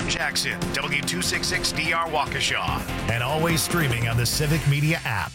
John Jackson, W266DR Waukesha, and always streaming on the Civic Media app.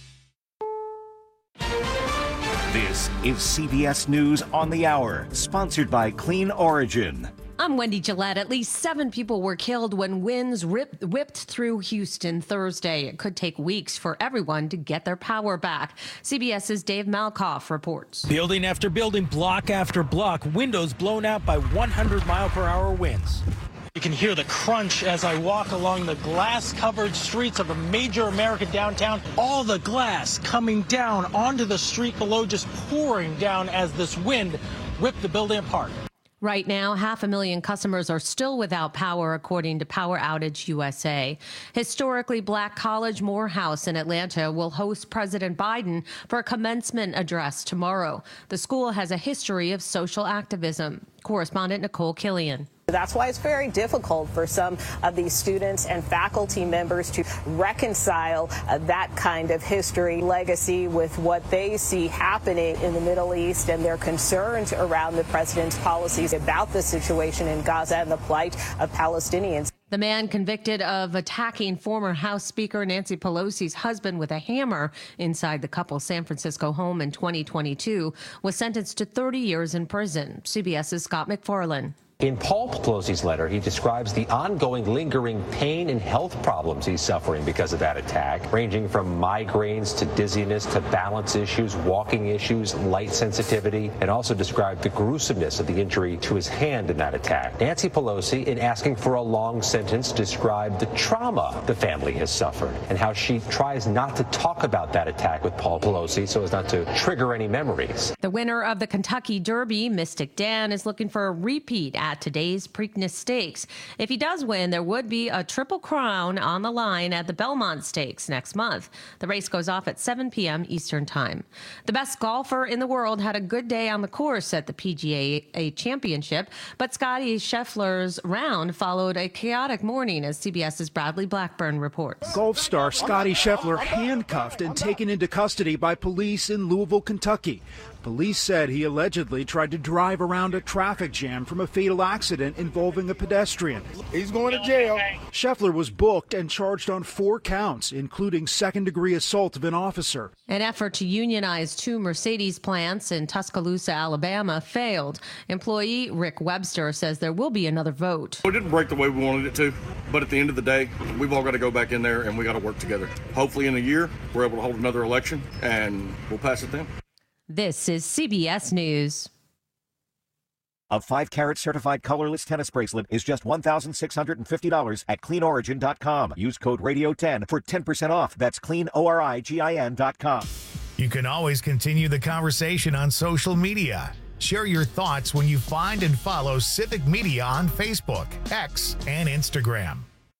This is CBS News on the Hour, sponsored by Clean Origin. I'm Wendy Gillette. At least 7 people were killed when winds whipped through Houston Thursday. It could take weeks for everyone to get their power back. CBS's Dave Malkoff reports. Building after building, block after block, windows blown out by 100-mile-per-hour winds. You can hear the crunch as I walk along the glass-covered streets of a major American downtown. All the glass coming down onto the street below, just pouring down as this wind ripped the building apart. Right now, 500,000 customers are still without power, according to Power Outage USA. Historically Black College Morehouse in Atlanta will host President Biden for a commencement address tomorrow. The school has a history of social activism. Correspondent Nicole Killian. That's why it's very difficult for some of these students and faculty members to reconcile that kind of history, legacy with what they see happening in the Middle East and their concerns around the president's policies about the situation in Gaza and the plight of Palestinians. The man convicted of attacking former House Speaker Nancy Pelosi's husband with a hammer inside the couple's San Francisco home in 2022 was sentenced to 30 years in prison. CBS's Scott McFarlane. In Paul Pelosi's letter, he describes the ongoing lingering pain and health problems he's suffering because of that attack, ranging from migraines to dizziness to balance issues, walking issues, light sensitivity, and also described the gruesomeness of the injury to his hand in that attack. Nancy Pelosi, in asking for a long sentence, described the trauma the family has suffered and how she tries not to talk about that attack with Paul Pelosi so as not to trigger any memories. The winner of the Kentucky Derby, Mystic Dan, is looking for a repeat at today's Preakness Stakes. If he does win, there would be a triple crown on the line at the Belmont Stakes next month. The race goes off at 7 p.m. Eastern Time. The best golfer in the world had a good day on the course at the PGA Championship, but Scottie Scheffler's round followed a chaotic morning, as CBS's Bradley Blackburn reports. Golf star Scottie Scheffler handcuffed and taken into custody by police in Louisville, Kentucky. Police said he allegedly tried to drive around a traffic jam from a fatal accident involving a pedestrian. He's going to jail. Scheffler was booked and charged on 4 counts, including second-degree assault of an officer. An effort to unionize 2 Mercedes plants in Tuscaloosa, Alabama, failed. Employee Rick Webster says there will be another vote. It didn't break the way we wanted it to, but at the end of the day, we've all got to go back in there and we got to work together. Hopefully in a year, we're able to hold another election and we'll pass it then. This is CBS News. A 5-carat certified colorless tennis bracelet is just $1,650 at cleanorigin.com. Use code radio10 for 10% off. That's cleanorigin.com. You can always continue the conversation on social media. Share your thoughts when you find and follow Civic Media on Facebook, X, and Instagram.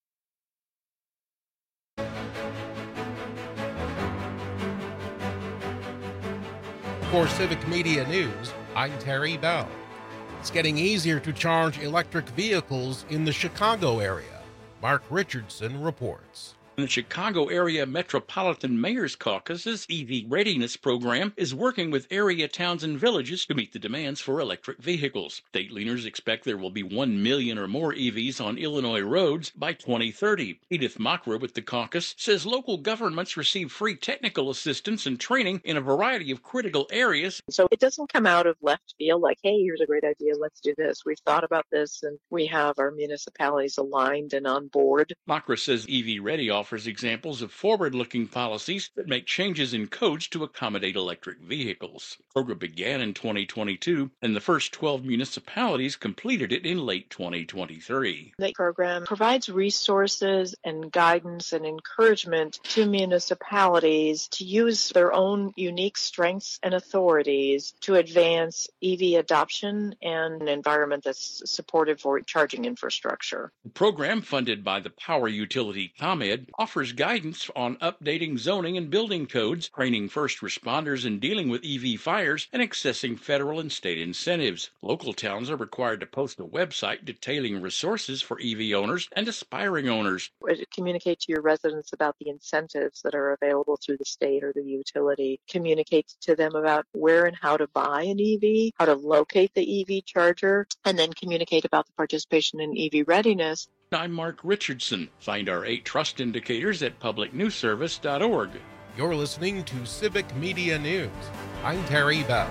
For Civic Media News, I'm Terry Bell. It's getting easier to charge electric vehicles in the Chicago area. Mark Richardson reports. The Chicago Area Metropolitan Mayor's Caucus's EV Readiness Program is working with area towns and villages to meet the demands for electric vehicles. State leaders expect there will be 1 million or more EVs on Illinois roads by 2030. Edith Mockra with the caucus says local governments receive free technical assistance and training in a variety of critical areas. So it doesn't come out of left field like, hey, here's a great idea, let's do this. We've thought about this and we have our municipalities aligned and on board. Mockra says EV Ready offers examples of forward-looking policies that make changes in codes to accommodate electric vehicles. The program began in 2022, and the first 12 municipalities completed it in late 2023. The program provides resources and guidance and encouragement to municipalities to use their own unique strengths and authorities to advance EV adoption and an environment that's supportive for charging infrastructure. The program, funded by the power utility ComEd, offers guidance on updating zoning and building codes, training first responders in dealing with EV fires, and accessing federal and state incentives. Local towns are required to post a website detailing resources for EV owners and aspiring owners. Communicate to your residents about the incentives that are available through the state or the utility. Communicate to them about where and how to buy an EV, how to locate the EV charger, and then communicate about the participation in EV readiness. I'm Mark Richardson. Find our 8 trust indicators at publicnewsservice.org. You're listening to Civic Media News. I'm Terry Bell.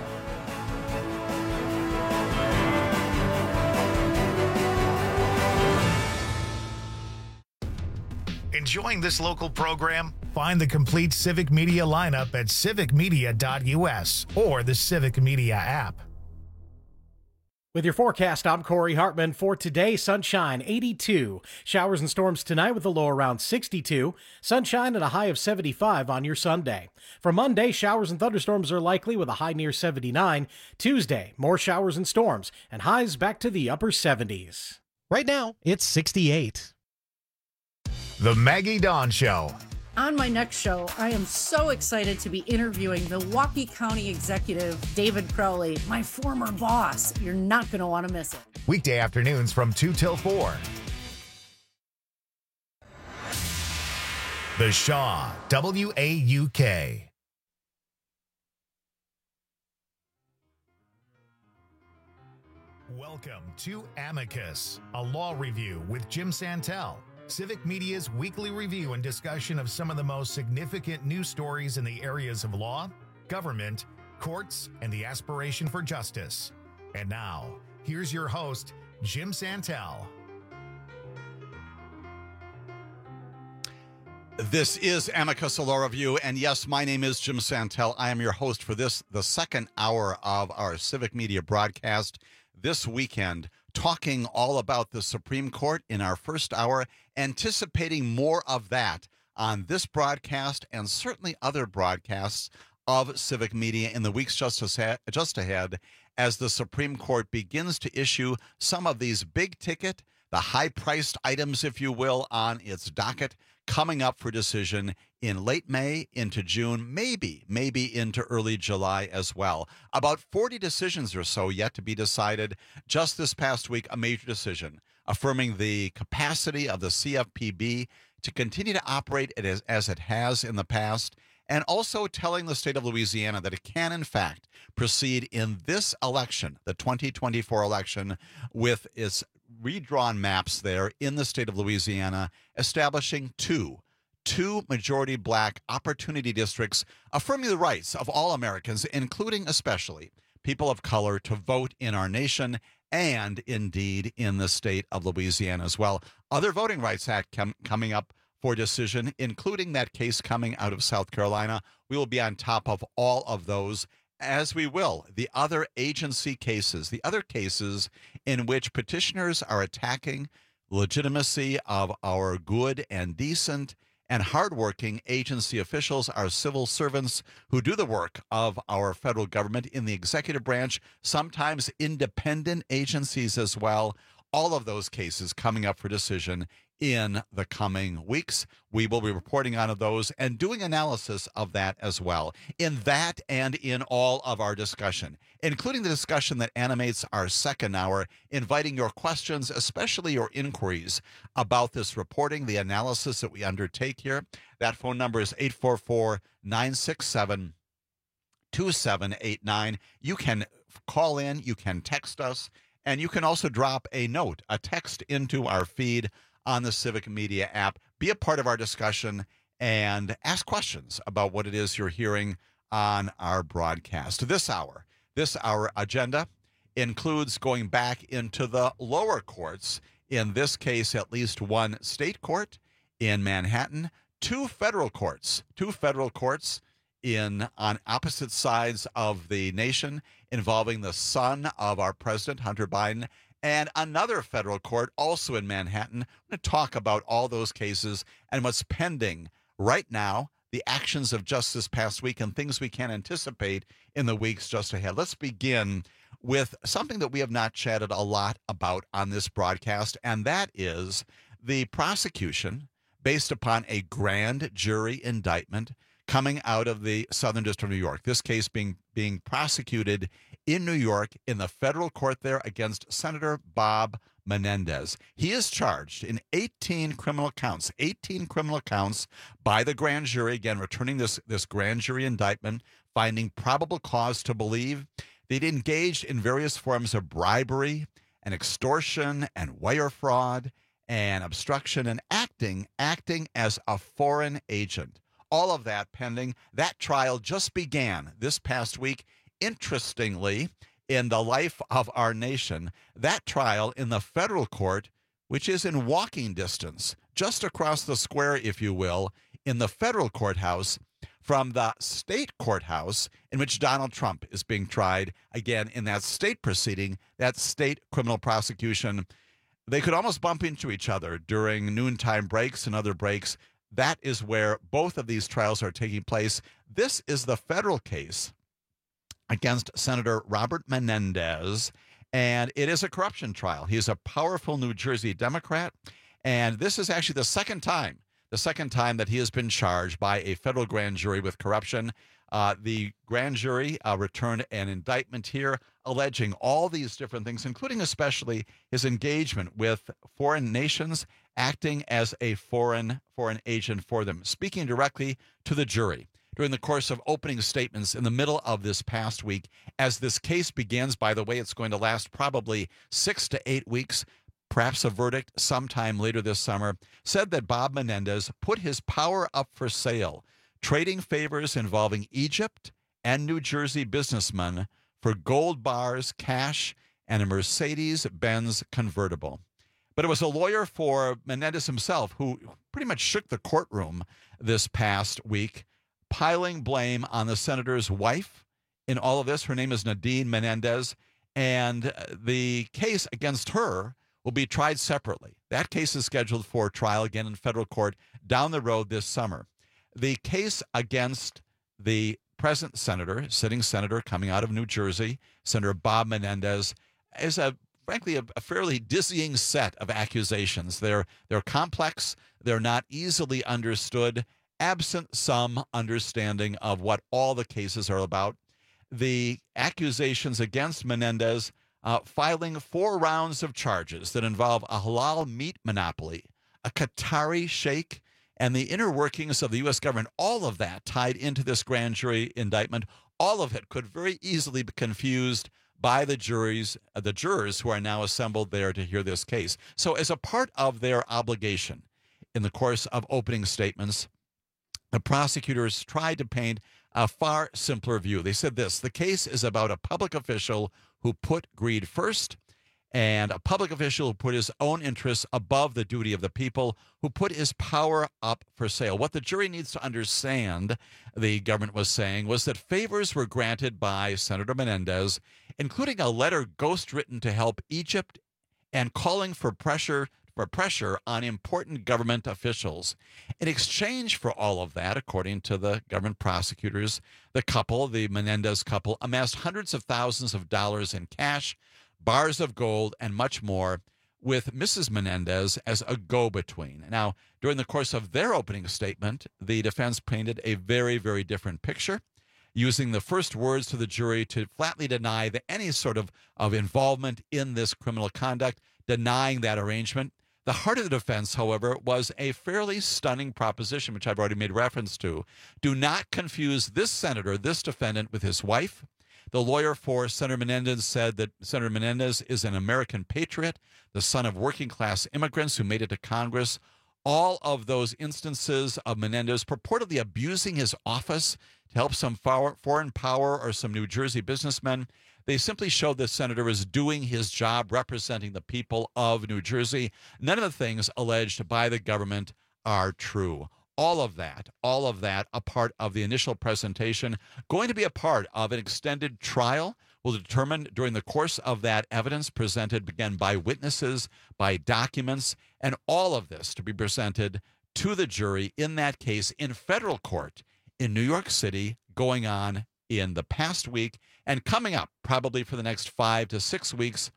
Enjoying this local program? Find the complete Civic Media lineup at civicmedia.us or the Civic Media app. With your forecast, I'm Corey Hartman. For today, sunshine, 82. Showers and storms tonight with a low around 62. Sunshine and a high of 75 on your Sunday. For Monday, showers and thunderstorms are likely with a high near 79. Tuesday, more showers and storms and highs back to the upper 70s. Right now, it's 68. The Maggie Dawn Show. On my next show, I am so excited to be interviewing Milwaukee County Executive David Crowley, my former boss. You're not going to want to miss it. Weekday afternoons from 2 till 4. The Shaw, WAUK. Welcome to Amicus, a law review with Jim Santel. Civic Media's weekly review and discussion of some of the most significant news stories in the areas of law, government, courts, and the aspiration for justice. And now, here's your host, Jim Santel. This is Amicus, a law review, and yes, my name is Jim Santel. I am your host for this, the second hour of our Civic Media broadcast this weekend, talking all about the Supreme Court in our first hour, anticipating more of that on this broadcast and certainly other broadcasts of Civic Media in the weeks just ahead as the Supreme Court begins to issue some of these big-ticket, the high-priced items, if you will, on its docket, coming up for decision in late May into June, maybe into early July as well. About 40 decisions or so yet to be decided. Just this past week, a major decision affirming the capacity of the CFPB to continue to operate as it has in the past, and also telling the state of Louisiana that it can, in fact, proceed in this election, the 2024 election, with its redrawn maps there in the state of Louisiana, establishing two majority black opportunity districts, affirming the rights of all Americans, including especially people of color, to vote in our nation and indeed in the state of Louisiana as well. Other Voting Rights Act coming up for decision, including that case coming out of South Carolina. We will be on top of all of those, as we will the other agency cases, the other cases in which petitioners are attacking legitimacy of our good and decent and hardworking agency officials, our civil servants who do the work of our federal government in the executive branch, sometimes independent agencies as well. All of those cases coming up for decision in the coming weeks. We will be reporting on those and doing analysis of that as well, in that and in all of our discussion, including the discussion that animates our second hour, inviting your questions, especially your inquiries about this reporting, the analysis that we undertake here. That phone number is 844-967-2789. You can call in, you can text us, and you can also drop a note, a text into our feed on the Civic Media app. Be a part of our discussion and ask questions about what it is you're hearing on our broadcast. This hour agenda includes going back into the lower courts, in this case at least one state court in Manhattan, two federal courts on opposite sides of the nation, involving the son of our president, Hunter Biden, and another federal court also in Manhattan. I'm going to talk about all those cases and what's pending right now, the actions of just this past week, and things we can anticipate in the weeks just ahead. Let's begin with something that we have not chatted a lot about on this broadcast, and that is the prosecution based upon a grand jury indictment coming out of the Southern District of New York. This case being prosecuted in New York in the federal court there against Senator Bob Menendez. He is charged in 18 criminal counts by the grand jury, again, returning this grand jury indictment, finding probable cause to believe they'd engaged in various forms of bribery and extortion and wire fraud and obstruction and acting as a foreign agent. All of that pending. That trial just began this past week. Interestingly, in the life of our nation, that trial in the federal court, which is in walking distance, just across the square, if you will, in the federal courthouse from the state courthouse in which Donald Trump is being tried, again, in that state proceeding, that state criminal prosecution. They could almost bump into each other during noontime breaks and other breaks. That is where both of these trials are taking place. This is the federal case against Senator Robert Menendez, and it is a corruption trial. He is a powerful New Jersey Democrat, and this is actually the second time that he has been charged by a federal grand jury with corruption. The grand jury returned an indictment here alleging all these different things, including especially his engagement with foreign nations, acting as a foreign agent for them, speaking directly to the jury during the course of opening statements in the middle of this past week. As this case begins, by the way, it's going to last probably 6 to 8 weeks, perhaps a verdict sometime later this summer, said that Bob Menendez put his power up for sale, trading favors involving Egypt and New Jersey businessmen for gold bars, cash, and a Mercedes-Benz convertible. But it was a lawyer for Menendez himself who pretty much shook the courtroom this past week, piling blame on the senator's wife in all of this. Her name is Nadine Menendez, and the case against her will be tried separately. That case is scheduled for trial again in federal court down the road this summer. The case against the present senator, sitting senator coming out of New Jersey, Senator Bob Menendez, is frankly a fairly dizzying set of accusations. They're complex. They're not easily understood, absent some understanding of what all the cases are about. The accusations against Menendez, filing 4 rounds of charges that involve a halal meat monopoly, a Qatari sheikh, and the inner workings of the U.S. government, all of that tied into this grand jury indictment. All of it could very easily be confused by the jurors who are now assembled there to hear this case. So as a part of their obligation in the course of opening statements, the prosecutors tried to paint a far simpler view. They said this: the case is about a public official who put greed first, and a public official who put his own interests above the duty of the people, who put his power up for sale. What the jury needs to understand, the government was saying, was that favors were granted by Senator Menendez, including a letter ghostwritten to help Egypt and calling for pressure on important government officials. In exchange for all of that, according to the government prosecutors, the Menendez couple, amassed hundreds of thousands of dollars in cash, bars of gold, and much more, with Mrs. Menendez as a go-between. Now, during the course of their opening statement, the defense painted a very, very different picture, using the first words to the jury to flatly deny any sort of involvement in this criminal conduct, denying that arrangement. The heart of the defense, however, was a fairly stunning proposition, which I've already made reference to. Do not confuse this senator, this defendant, with his wife. The lawyer for Senator Menendez said that Senator Menendez is an American patriot, the son of working-class immigrants who made it to Congress. All of those instances of Menendez purportedly abusing his office to help some foreign power or some New Jersey businessmen, they simply showed the senator is doing his job representing the people of New Jersey. None of the things alleged by the government are true. All of that, a part of the initial presentation, going to be a part of an extended trial. Will determine during the course of that evidence presented, again, by witnesses, by documents, and all of this to be presented to the jury in that case in federal court in New York City, going on in the past week and coming up probably for the next 5 to 6 weeks,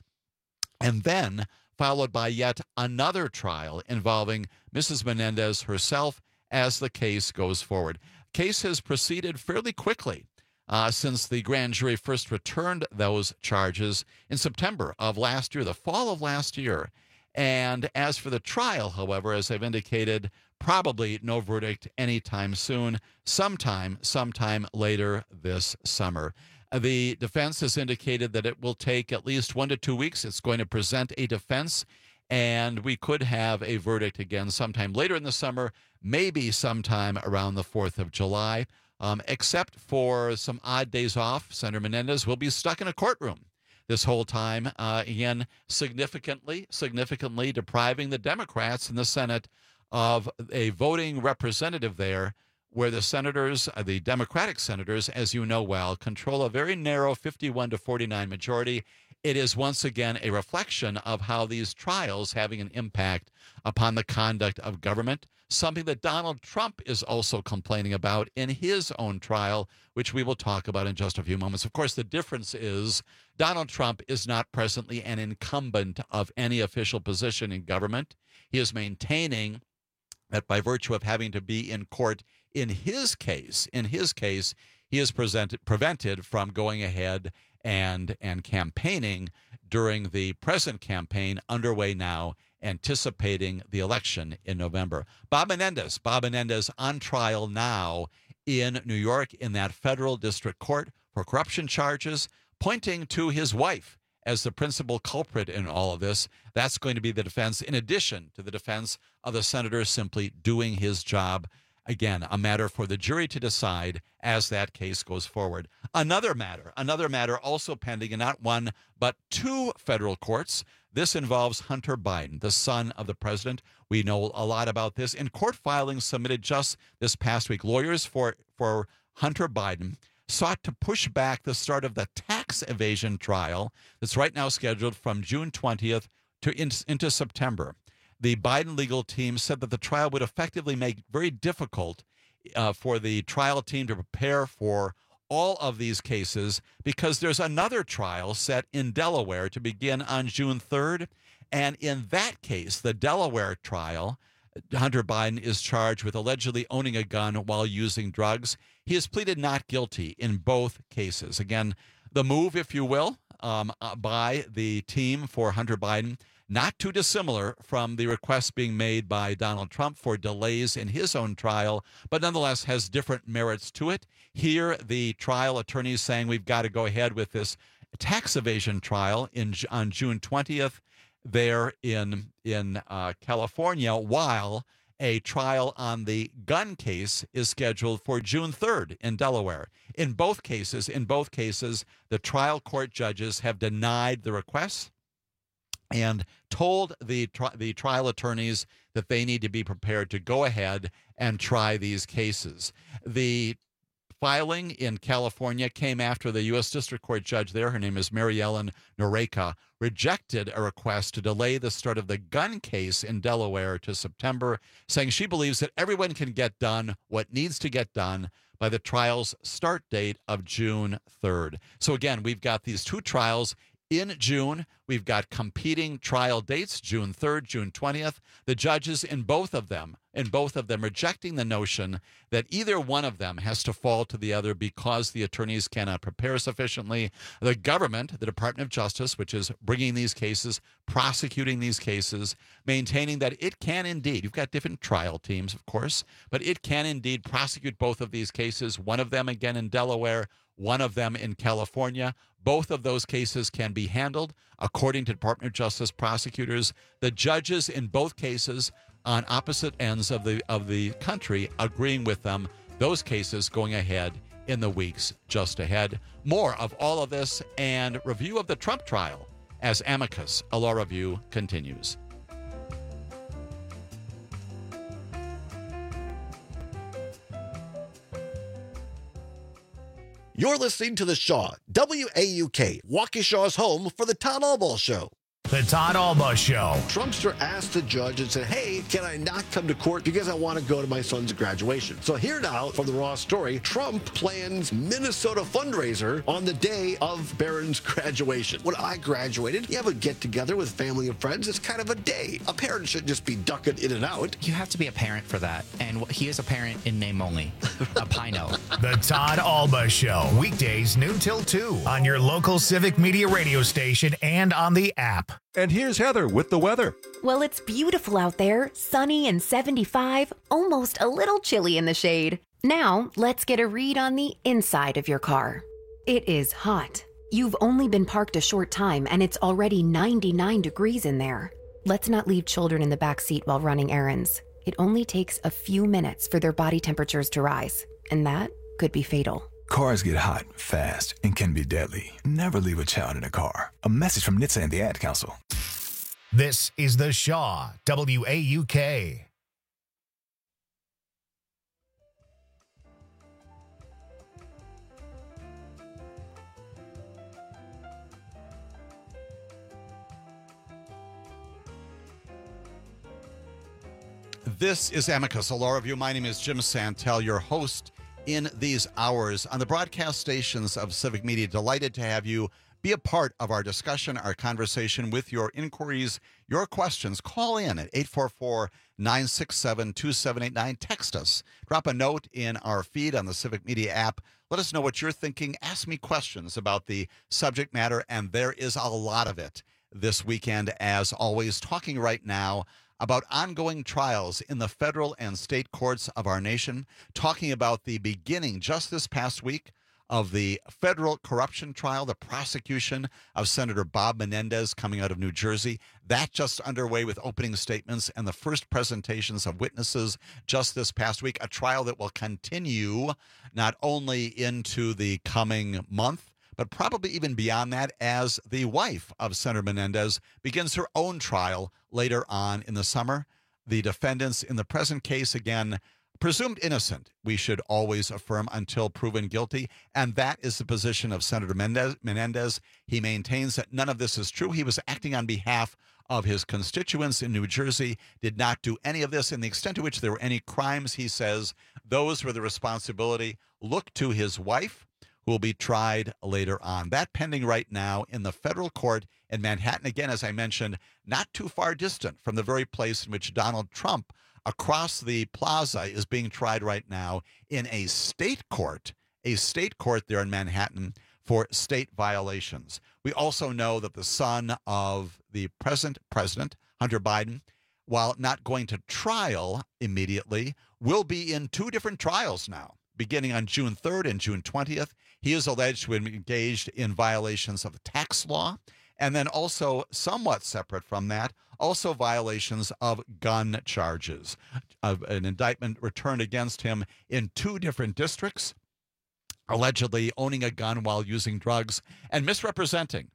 and then followed by yet another trial involving Mrs. Menendez herself as the case goes forward. Case has proceeded fairly quickly since the grand jury first returned those charges in September of last year, the fall of last year. And as for the trial, however, as I've indicated, probably no verdict anytime soon, sometime later this summer. The defense has indicated that it will take at least 1 to 2 weeks. It's going to present a defense, and we could have a verdict again sometime later in the summer, maybe sometime around the 4th of July. Except for some odd days off, Senator Menendez will be stuck in a courtroom this whole time, again, significantly depriving the Democrats in the Senate of a voting representative there, where the senators, the Democratic senators, as you know well, control a very narrow 51-49 majority. It is once again a reflection of how these trials having an impact upon the conduct of government, something that Donald Trump is also complaining about in his own trial, which we will talk about in just a few moments. Of course, the difference is Donald Trump is not presently an incumbent of any official position in government. He is maintaining that by virtue of having to be in court in his case, he is prevented from going ahead and campaigning during the present campaign underway now, anticipating the election in November. Bob Menendez on trial now in New York in that federal district court for corruption charges, pointing to his wife as the principal culprit in all of this. That's going to be the defense, in addition to the defense of the senator simply doing his job. Again, a matter for the jury to decide as that case goes forward. Another matter also pending in not one, but two federal courts. This involves Hunter Biden, the son of the president. We know a lot about this. In court filings submitted just this past week, lawyers for Hunter Biden sought to push back the start of the tax evasion trial that's right now scheduled from June 20th into September. The Biden legal team said that the trial would effectively make it very difficult for the trial team to prepare for all of these cases, because there's another trial set in Delaware to begin on June 3rd. And in that case, the Delaware trial, Hunter Biden is charged with allegedly owning a gun while using drugs. He has pleaded not guilty in both cases. Again, the move, if you will, by the team for Hunter Biden, not too dissimilar from the request being made by Donald Trump for delays in his own trial, but nonetheless has different merits to it. Here, the trial attorneys saying we've got to go ahead with this tax evasion trial on June 20th there in California, while a trial on the gun case is scheduled for June 3rd in Delaware. In both cases, the trial court judges have denied the requests and told the trial attorneys that they need to be prepared to go ahead and try these cases. The filing in California came after the U.S. District Court judge there, her name is Mary Ellen Noreika, rejected a request to delay the start of the gun case in Delaware to September, saying she believes that everyone can get done what needs to get done by the trial's start date of June 3rd. So again, we've got these two trials in June. We've got competing trial dates, June 3rd, June 20th. The judges in both of them rejecting the notion that either one of them has to fall to the other because the attorneys cannot prepare sufficiently. The government, the Department of Justice, which is bringing these cases, prosecuting these cases, maintaining that it can indeed, you've got different trial teams, of course, but it can indeed prosecute both of these cases, one of them again in Delaware, one of them in California. Both of those cases can be handled according to Department of Justice prosecutors. The judges in both cases on opposite ends of the country agreeing with them. Those cases going ahead in the weeks just ahead. More of all of this and review of the Trump trial as Amicus, a law review, continues. You're listening to The Shaw, WAUK, Waukesha's home for the Todd Albaugh Show. The Todd Albaugh Show. Trumpster asked the judge and said, hey, can I not come to court because I want to go to my son's graduation? So here now, from the Raw story, Trump plans Minnesota fundraiser on the day of Barron's graduation. When I graduated, you have a get-together with family and friends. It's kind of a day. A parent shouldn't just be ducking in and out. You have to be a parent for that. And he is a parent in name only. A Pino. The Todd Albaugh Show. Weekdays noon till 2 on your local Civic Media radio station and on the app. And here's Heather with the weather. Well, it's beautiful out there, sunny and 75, almost a little chilly in the shade. Now, let's get a read on the inside of your car. It is hot. You've only been parked a short time and it's already 99 degrees in there. Let's not leave children in the back seat while running errands. It only takes a few minutes for their body temperatures to rise, and that could be fatal. Cars get hot, fast, and can be deadly. Never leave a child in a car. A message from NHTSA and the Ad Council. This is The Shaw, WAUK. This is Amicus, a law review. My name is Jim Santel, your host in these hours on the broadcast stations of Civic Media. Delighted to have you be a part of our discussion, our conversation with your inquiries, your questions. Call in at 844-967-2789. Text us. Drop a note in our feed on the Civic Media app. Let us know what you're thinking. Ask me questions about the subject matter, and there is a lot of it this weekend, as always, talking right now about ongoing trials in the federal and state courts of our nation, talking about the beginning just this past week of the federal corruption trial, the prosecution of Senator Bob Menendez coming out of New Jersey. That just underway with opening statements and the first presentations of witnesses just this past week, a trial that will continue not only into the coming month, but probably even beyond that, as the wife of Senator Menendez begins her own trial later on in the summer. The defendants in the present case, again, presumed innocent, we should always affirm, until proven guilty, and that is the position of Senator Menendez. He maintains that none of this is true. He was acting on behalf of his constituents in New Jersey, did not do any of this, and the extent to which there were any crimes, he says, those were the responsibility. Look to his wife, who will be tried later on. That pending right now in the federal court in Manhattan. Again, as I mentioned, not too far distant from the very place in which Donald Trump, across the plaza, is being tried right now in a state court there in Manhattan for state violations. We also know that the son of the present president, Hunter Biden, while not going to trial immediately, will be in two different trials now, beginning on June 3rd and June 20th. He is alleged to have engaged in violations of the tax law, and then also, somewhat separate from that, also violations of gun charges. An indictment returned against him in two different districts, allegedly owning a gun while using drugs and misrepresenting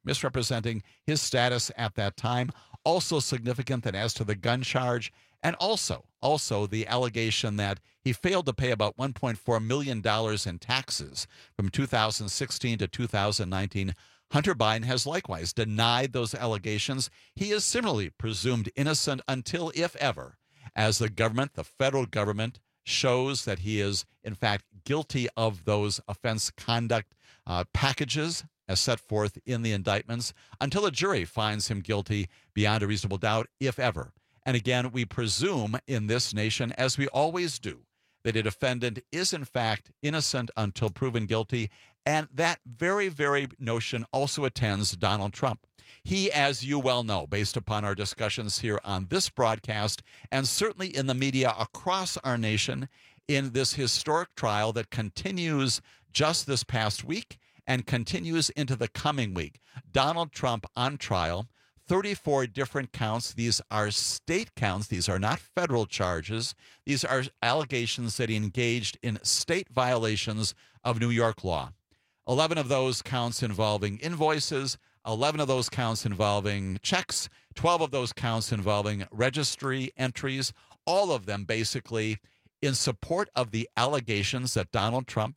his status at that time. Also significant that as to the gun charge, and also the allegation that he failed to pay about $1.4 million in taxes from 2016 to 2019. Hunter Biden has likewise denied those allegations. He is similarly presumed innocent until, if ever, as the government, the federal government, shows that he is, in fact, guilty of those offense conduct packages as set forth in the indictments, until a jury finds him guilty beyond a reasonable doubt, if ever. And again, we presume in this nation, as we always do, that a defendant is in fact innocent until proven guilty. And that very, very notion also attends Donald Trump. He, as you well know, based upon our discussions here on this broadcast, and certainly in the media across our nation, in this historic trial that continues just this past week and continues into the coming week. Donald Trump on trial, 34 different counts. These are state counts. These are not federal charges. These are allegations that he engaged in state violations of New York law. 11 of those counts involving invoices, 11 of those counts involving checks, 12 of those counts involving registry entries, all of them basically in support of the allegations that Donald Trump,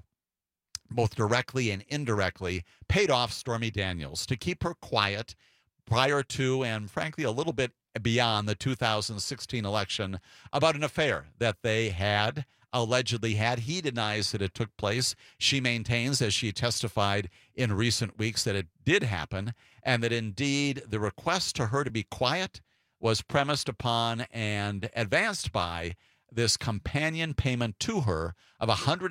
both directly and indirectly, paid off Stormy Daniels to keep her quiet prior to, and frankly a little bit beyond, the 2016 election about an affair that they allegedly had. He denies that it took place. She maintains, as she testified in recent weeks, that it did happen, and that indeed the request to her to be quiet was premised upon and advanced by this companion payment to her of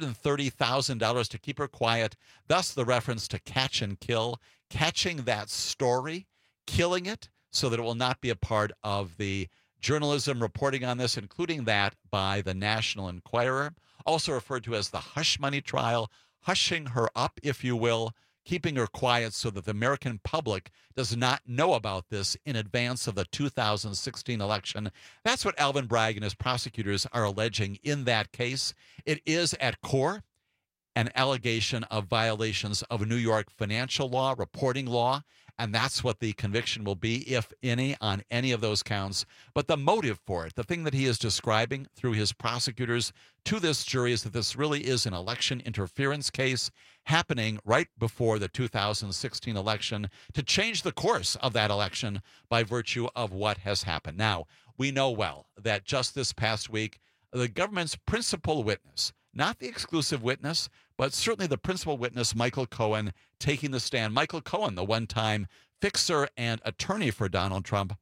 $130,000 to keep her quiet, thus the reference to catch and kill, catching that story, killing it so that it will not be a part of the journalism reporting on this, including that by the National Enquirer, also referred to as the hush money trial, hushing her up, if you will, keeping her quiet so that the American public does not know about this in advance of the 2016 election. That's what Alvin Bragg and his prosecutors are alleging in that case. It is at core an allegation of violations of New York financial law, reporting law, and that's what the conviction will be, if any, on any of those counts. But the motive for it, the thing that he is describing through his prosecutors to this jury, is that this really is an election interference case happening right before the 2016 election to change the course of that election by virtue of what has happened. Now, we know well that just this past week, the government's principal witness, not the exclusive witness, but certainly the principal witness, Michael Cohen, taking the stand. Michael Cohen, the one-time fixer and attorney for Donald Trump,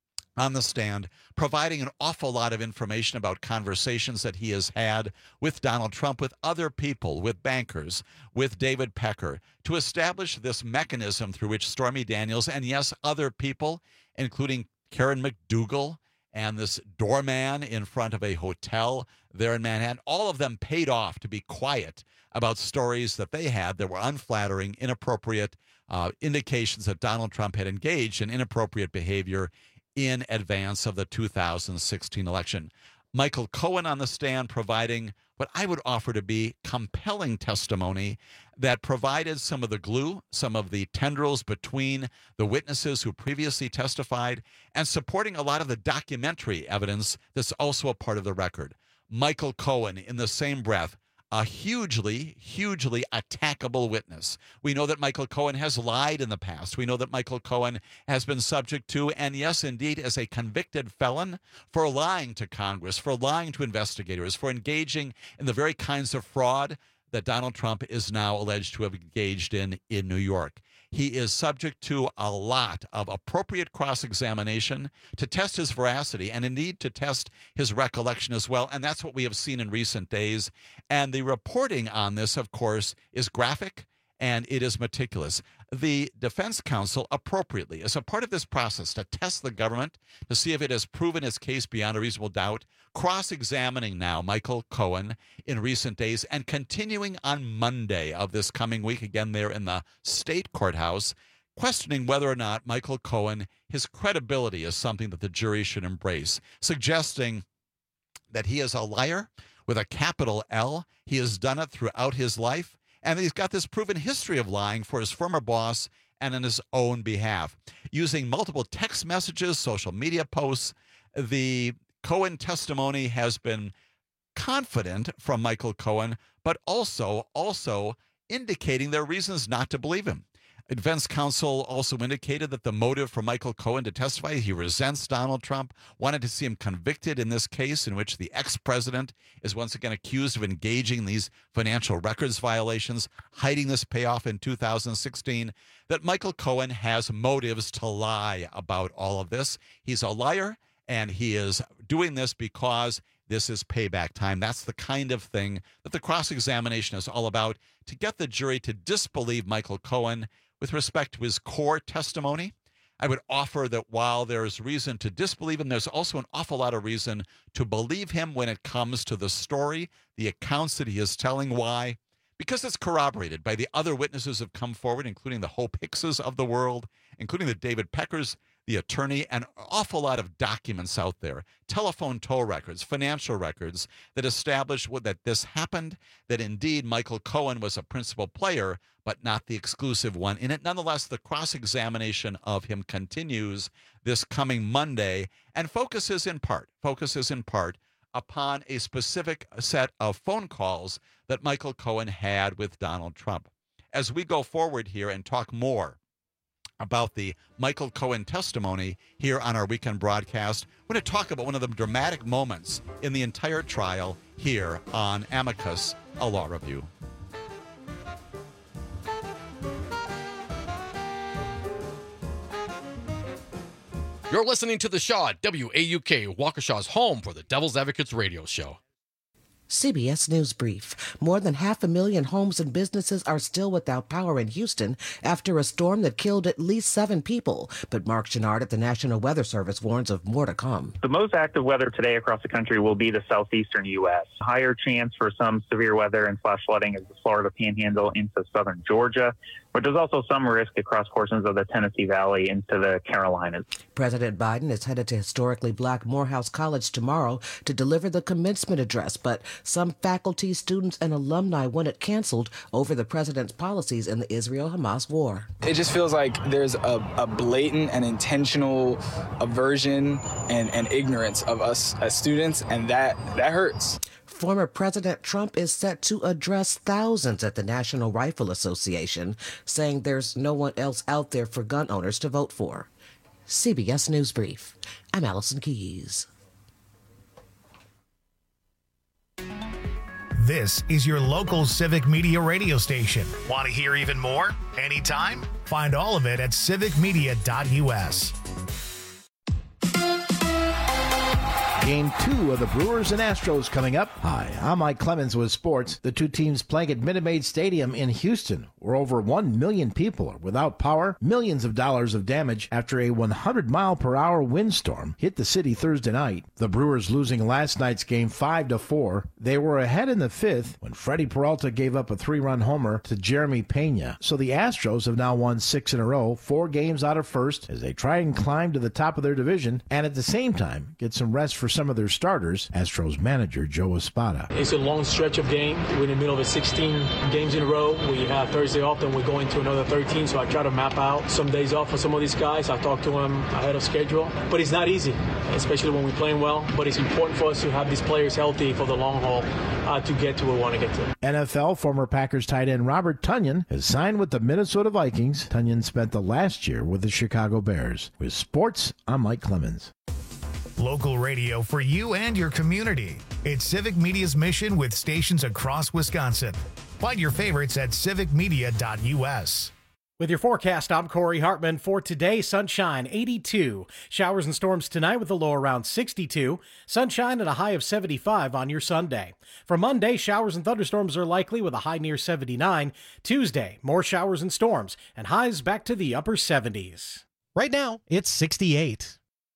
on the stand, providing an awful lot of information about conversations that he has had with Donald Trump, with other people, with bankers, with David Pecker, to establish this mechanism through which Stormy Daniels, and yes, other people, including Karen McDougal, and this doorman in front of a hotel there in Manhattan, all of them paid off to be quiet about stories that they had that were unflattering, inappropriate indications that Donald Trump had engaged in inappropriate behavior in advance of the 2016 election. Michael Cohen on the stand providing what I would offer to be compelling testimony that provided some of the glue, some of the tendrils between the witnesses who previously testified, and supporting a lot of the documentary evidence that's also a part of the record. Michael Cohen, in the same breath, a hugely, hugely attackable witness. We know that Michael Cohen has lied in the past. We know that Michael Cohen has been subject to, and yes, indeed, as a convicted felon, for lying to Congress, for lying to investigators, for engaging in the very kinds of fraud that Donald Trump is now alleged to have engaged in New York. He is subject to a lot of appropriate cross-examination to test his veracity and indeed to test his recollection as well. And that's what we have seen in recent days. And the reporting on this, of course, is graphic and it is meticulous. The defense counsel appropriately, as a part of this process to test the government, to see if it has proven its case beyond a reasonable doubt, cross-examining now Michael Cohen in recent days and continuing on Monday of this coming week, again there in the state courthouse, questioning whether or not Michael Cohen, his credibility is something that the jury should embrace, suggesting that he is a liar with a capital L. He has done it throughout his life. And he's got this proven history of lying for his former boss and on his own behalf. Using multiple text messages, social media posts, the Cohen testimony has been confident from Michael Cohen, but also indicating there are reasons not to believe him. Defense counsel also indicated that the motive for Michael Cohen to testify, he resents Donald Trump, wanted to see him convicted in this case in which the ex-president is once again accused of engaging in these financial records violations, hiding this payoff in 2016, that Michael Cohen has motives to lie about all of this. He's a liar, and he is doing this because this is payback time. That's the kind of thing that the cross-examination is all about, to get the jury to disbelieve Michael Cohen with respect to his core testimony. I would offer that while there's reason to disbelieve him, there's also an awful lot of reason to believe him when it comes to the story, the accounts that he is telling. Why? Because it's corroborated by the other witnesses who have come forward, including the Hope Hickses of the world, including the David Peckers, the attorney, and an awful lot of documents out there, telephone toll records, financial records that establish that this happened, that indeed Michael Cohen was a principal player, but not the exclusive one in it. Nonetheless, the cross-examination of him continues this coming Monday and focuses in part upon a specific set of phone calls that Michael Cohen had with Donald Trump. As we go forward here and talk more about the Michael Cohen testimony here on our weekend broadcast, we're going to talk about one of the dramatic moments in the entire trial here on Amicus, a Law Review. You're listening to The Shaw at WAUK, Waukesha's home for the Devil's Advocates radio show. CBS News Brief. More than 500,000 homes and businesses are still without power in Houston after a storm that killed at least 7 people. But Mark Chenard at the National Weather Service warns of more to come. The most active weather today across the country will be the southeastern U.S. Higher chance for some severe weather and flash flooding is the Florida Panhandle into southern Georgia. But there's also some risk across portions of the Tennessee Valley into the Carolinas. President Biden is headed to historically black Morehouse College tomorrow to deliver the commencement address, but some faculty, students, and alumni want it canceled over the president's policies in the Israel-Hamas war. It just feels like there's a blatant and intentional aversion and ignorance of us as students, and that hurts. Former President Trump is set to address thousands at the National Rifle Association, saying there's no one else out there for gun owners to vote for. CBS News Brief. I'm Allison Keyes. This is your local Civic Media radio station. Want to hear even more? Anytime? Find all of it at civicmedia.us. Game 2 of the Brewers and Astros coming up. Hi, I'm Mike Clemens with sports. The two teams playing at Minute Maid Stadium in Houston, where over 1 million people are without power, millions of dollars of damage after a 100-mile-per-hour windstorm hit the city Thursday night. The Brewers losing last night's game 5-4. They were ahead in the fifth when Freddie Peralta gave up a 3-run homer to Jeremy Pena. So the Astros have now won 6 in a row, 4 games out of first, as they try and climb to the top of their division, and at the same time get some rest for some of their starters, Astros manager Joe Espada. It's a long stretch of game. We're in the middle of 16 games in a row. We have Thursday off, then we're going to another 13, so I try to map out some days off for some of these guys. I talk to them ahead of schedule, but it's not easy, especially when we're playing well, but it's important for us to have these players healthy for the long haul to get to where we want to get to. NFL former Packers tight end Robert Tonyan has signed with the Minnesota Vikings. Tonyan spent the last year with the Chicago Bears. With sports, I'm Mike Clemens. Local radio for you and your community. It's Civic Media's mission with stations across Wisconsin. Find your favorites at civicmedia.us. With your forecast, I'm Corey Hartman. For today, sunshine, 82. Showers and storms tonight with a low around 62. Sunshine and a high of 75 on your Sunday. For Monday, showers and thunderstorms are likely with a high near 79. Tuesday, more showers and storms and highs back to the upper 70s. Right now, it's 68.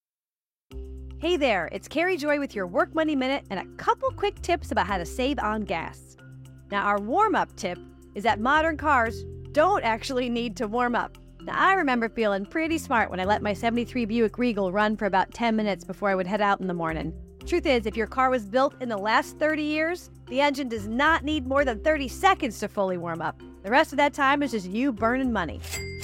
Hey there, it's Carrie Joy with your Work Money Minute and a couple quick tips about how to save on gas. Now, our warm-up tip is that modern cars don't actually need to warm up. Now, I remember feeling pretty smart when I let my 73 Buick Regal run for about 10 minutes before I would head out in the morning. Truth is, if your car was built in the last 30 years, the engine does not need more than 30 seconds to fully warm up. The rest of that time is just you burning money.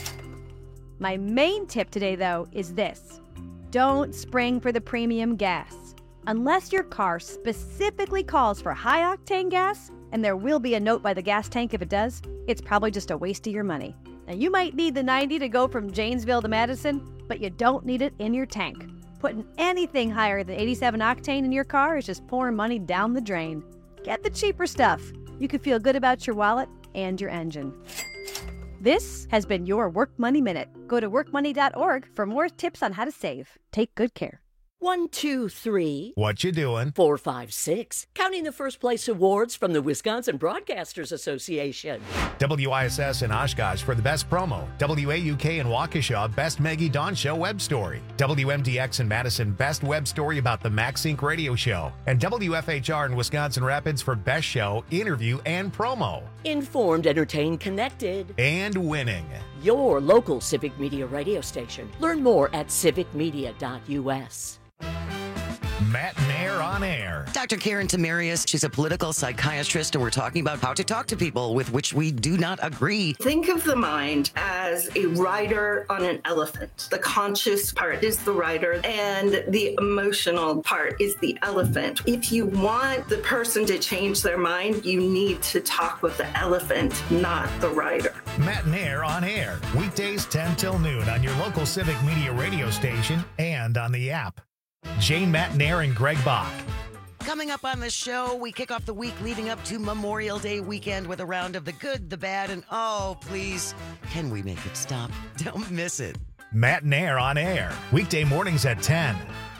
My main tip today, though, is this. Don't spring for the premium gas. Unless your car specifically calls for high-octane gas, and there will be a note by the gas tank if it does, it's probably just a waste of your money. Now, you might need the 90 to go from Janesville to Madison, but you don't need it in your tank. Putting anything higher than 87 octane in your car is just pouring money down the drain. Get the cheaper stuff. You can feel good about your wallet and your engine. This has been your Work Money Minute. Go to workmoney.org for more tips on how to save. Take good care. 1, 2, 3. What you doing? 4, 5, 6. Counting the first place awards from the Wisconsin Broadcasters Association. WISS in Oshkosh for the best promo. WAUK in Waukesha, best Maggie Dawn Show web story. WMDX in Madison, best web story about the MaxSync radio show. And WFHR in Wisconsin Rapids for best show, interview, and promo. Informed, entertained, connected. And winning. Your local Civic Media radio station. Learn more at civicmedia.us. Matt Nair on air. Dr. Karen Tamarius, she's a political psychiatrist, and we're talking about how to talk to people with which we do not agree. Think of the mind as a rider on an elephant. The conscious part is the rider, and the emotional part is the elephant. If you want the person to change their mind, you need to talk with the elephant, not the rider. Matt Nair on air, weekdays 10 till noon on your local Civic Media radio station and on the app. Jane, Matt Nair, and Greg Bach. Coming up on the show, we kick off the week leading up to Memorial Day weekend with a round of the good, the bad, and oh, please, can we make it stop? Don't miss it. Matt Nair on air, weekday mornings at 10.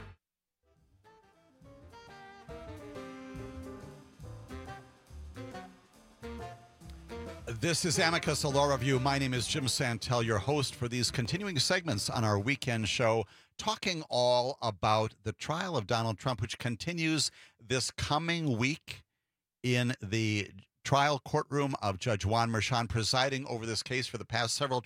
This is Amicus, a law review. My name is Jim Santel, your host for these continuing segments on our weekend show, talking all about the trial of Donald Trump, which continues this coming week in the trial courtroom of Judge Juan Merchan, presiding over this case for the past several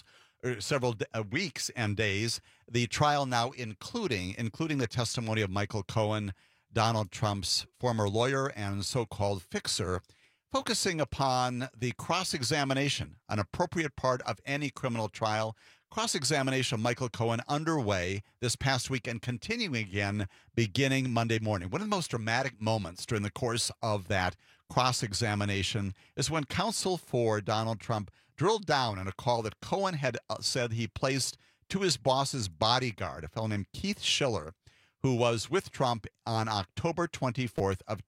weeks and days. The trial now including the testimony of Michael Cohen, Donald Trump's former lawyer and so-called fixer, focusing upon the cross-examination, an appropriate part of any criminal trial. Cross-examination of Michael Cohen underway this past week and continuing again beginning Monday morning. One of the most dramatic moments during the course of that cross-examination is when counsel for Donald Trump drilled down on a call that Cohen had said he placed to his boss's bodyguard, a fellow named Keith Schiller, who was with Trump on October 24th of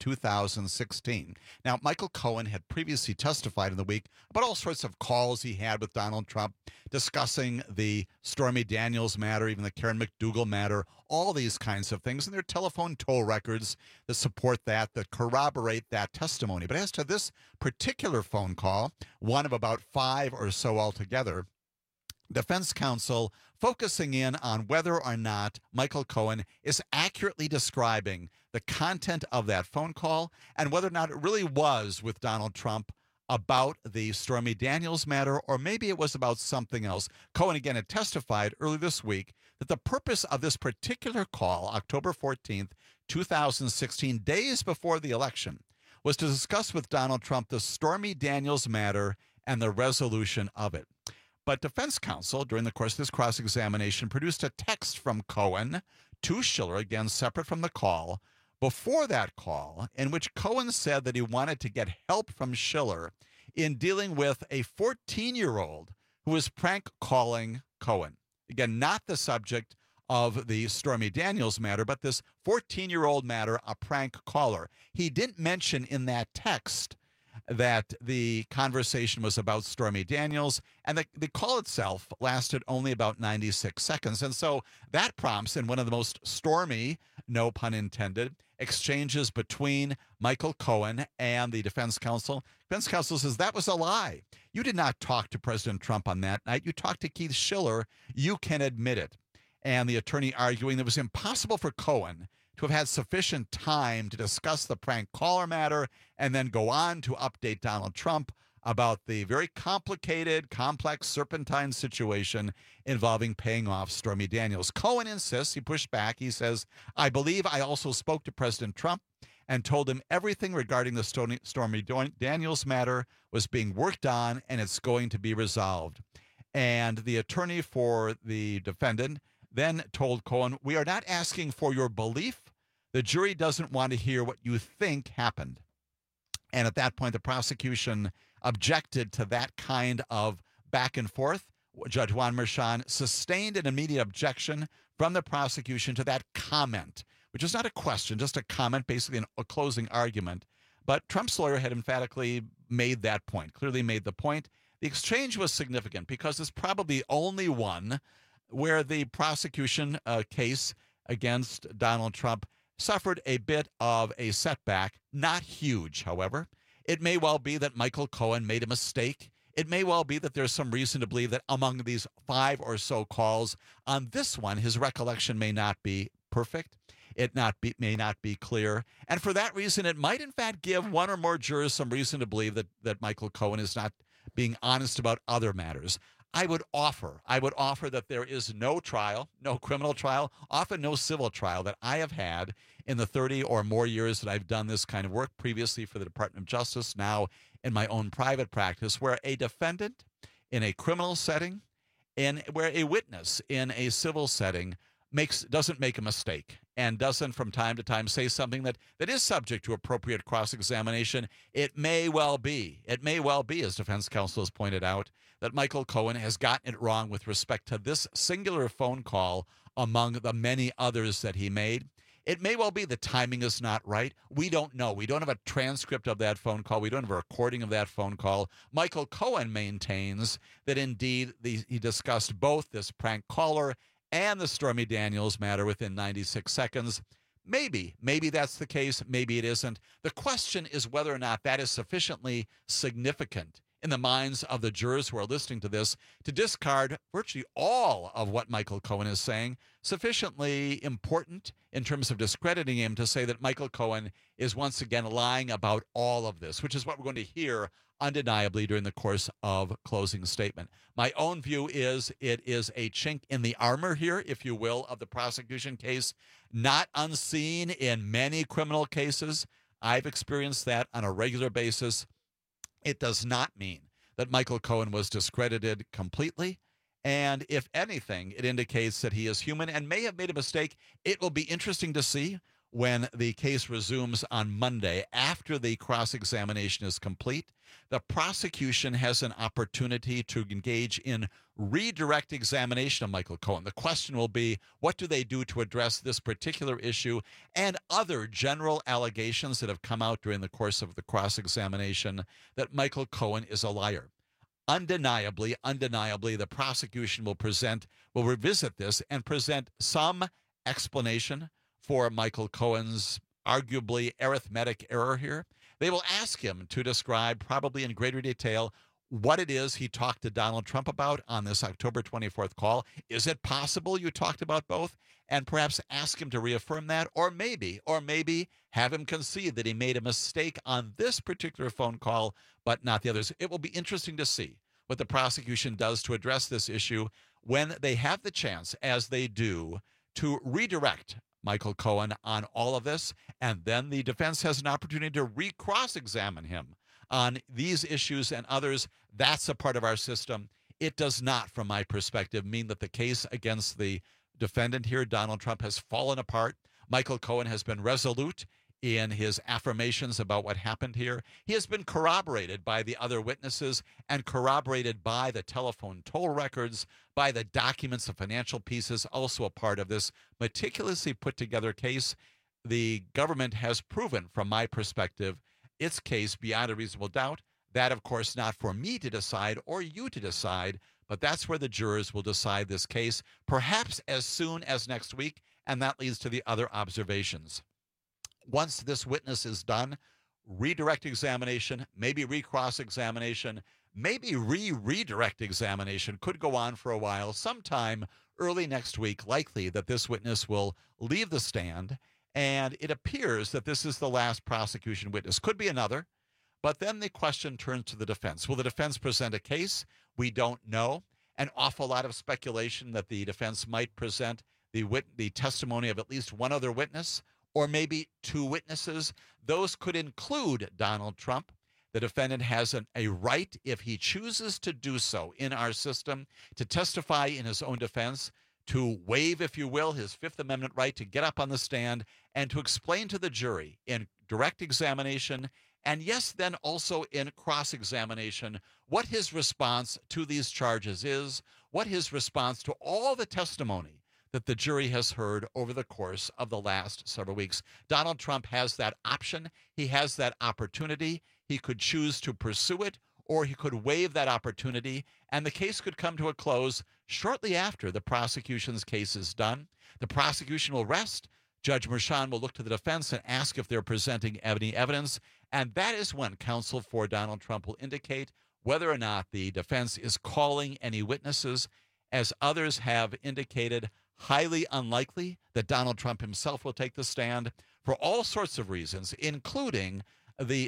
2016. Now, Michael Cohen had previously testified in the week about all sorts of calls he had with Donald Trump discussing the Stormy Daniels matter, even the Karen McDougal matter, all these kinds of things. And there are telephone toll records that support that corroborate that testimony. But as to this particular phone call, one of about 5 or so altogether, defense counsel focusing in on whether or not Michael Cohen is accurately describing the content of that phone call and whether or not it really was with Donald Trump about the Stormy Daniels matter, or maybe it was about something else. Cohen again had testified early this week that the purpose of this particular call, October 14th, 2016, days before the election, was to discuss with Donald Trump the Stormy Daniels matter and the resolution of it. But defense counsel, during the course of this cross-examination, produced a text from Cohen to Schiller, again separate from the call, before that call, in which Cohen said that he wanted to get help from Schiller in dealing with a 14-year-old who was prank calling Cohen. Again, not the subject of the Stormy Daniels matter, but this 14-year-old matter, a prank caller. He didn't mention in that text that the conversation was about Stormy Daniels, and the call itself lasted only about 96 seconds. And so that prompts, in one of the most stormy, no pun intended, exchanges between Michael Cohen and the defense counsel. Defense counsel says that was a lie. You did not talk to President Trump on that night. You talked to Keith Schiller. You can admit it. And the attorney arguing that it was impossible for Cohen to have had sufficient time to discuss the prank caller matter and then go on to update Donald Trump about the very complicated, complex, serpentine situation involving paying off Stormy Daniels. Cohen insists, he pushed back, he says, I believe I also spoke to President Trump and told him everything regarding the Stormy Daniels matter was being worked on and it's going to be resolved. And the attorney for the defendant then told Cohen, we are not asking for your belief. The jury doesn't want to hear what you think happened. And at that point, the prosecution objected to that kind of back and forth. Judge Juan Merchan sustained an immediate objection from the prosecution to that comment, which is not a question, just a comment, basically a closing argument. But Trump's lawyer had emphatically made that point, clearly made the point. The exchange was significant because it's probably only one where the prosecution case against Donald Trump suffered a bit of a setback, not huge, however. It may well be that Michael Cohen made a mistake. It may well be that there's some reason to believe that among these 5 or so calls, on this one, his recollection may not be perfect. It may not be clear. And for that reason, it might in fact give one or more jurors some reason to believe that Michael Cohen is not being honest about other matters. I would offer that there is no trial, no criminal trial, often no civil trial that I have had in the 30 or more years that I've done this kind of work, previously for the Department of Justice, now in my own private practice, where a defendant in a criminal setting and where a witness in a civil setting doesn't make a mistake and doesn't from time to time say something that is subject to appropriate cross-examination. It may well be, as defense counsel has pointed out, that Michael Cohen has gotten it wrong with respect to this singular phone call among the many others that he made. It may well be the timing is not right. We don't know. We don't have a transcript of that phone call. We don't have a recording of that phone call. Michael Cohen maintains that indeed he discussed both this prank caller and the Stormy Daniels matter within 96 seconds. Maybe that's the case. Maybe it isn't. The question is whether or not that is sufficiently significant in the minds of the jurors who are listening to this to discard virtually all of what Michael Cohen is saying, sufficiently important in terms of discrediting him to say that Michael Cohen is once again lying about all of this, which is what we're going to hear undeniably during the course of closing statement. My own view is it is a chink in the armor here, if you will, of the prosecution case, not unseen in many criminal cases. I've experienced that on a regular basis. It does not mean that Michael Cohen was discredited completely. And if anything, it indicates that he is human and may have made a mistake. It will be interesting to see when the case resumes on Monday after the cross-examination is complete. The prosecution has an opportunity to engage in redirect examination of Michael Cohen. The question will be, what do they do to address this particular issue and other general allegations that have come out during the course of the cross-examination that Michael Cohen is a liar? Undeniably, the prosecution will revisit this and present some explanation for Michael Cohen's arguably arithmetic error here. They will ask him to describe, probably in greater detail, what it is he talked to Donald Trump about on this October 24th call. Is it possible you talked about both? And perhaps ask him to reaffirm that, or maybe have him concede that he made a mistake on this particular phone call, but not the others. It will be interesting to see what the prosecution does to address this issue when they have the chance, as they do, to redirect Michael Cohen on all of this, and then the defense has an opportunity to re-cross-examine him on these issues and others. That's a part of our system. It does not, from my perspective, mean that the case against the defendant here, Donald Trump, has fallen apart. Michael Cohen has been resolute in his affirmations about what happened here. He has been corroborated by the other witnesses and corroborated by the telephone toll records, by the documents, the financial pieces, also a part of this meticulously put together case. The government has proven, from my perspective, its case beyond a reasonable doubt. That, of course, not for me to decide or you to decide, but that's where the jurors will decide this case, perhaps as soon as next week, and that leads to the other observations. Once this witness is done, redirect examination, maybe recross examination, maybe redirect examination could go on for a while. Sometime early next week, likely that this witness will leave the stand, and it appears that this is the last prosecution witness. Could be another, but then the question turns to the defense. Will the defense present a case? We don't know. An awful lot of speculation that the defense might present the testimony of at least one other witness, or maybe two witnesses. Those could include Donald Trump. The defendant has a right, if he chooses to do so in our system, to testify in his own defense, to waive, if you will, his Fifth Amendment right to get up on the stand and to explain to the jury in direct examination, and yes, then also in cross-examination, what his response to these charges is, what his response to all the testimony that the jury has heard over the course of the last several weeks. Donald Trump has that option. He has that opportunity. He could choose to pursue it, or he could waive that opportunity, and the case could come to a close shortly after the prosecution's case is done. The prosecution will rest. Judge Merchan will look to the defense and ask if they're presenting any evidence, and that is when counsel for Donald Trump will indicate whether or not the defense is calling any witnesses. As others have indicated, highly unlikely that Donald Trump himself will take the stand for all sorts of reasons, including the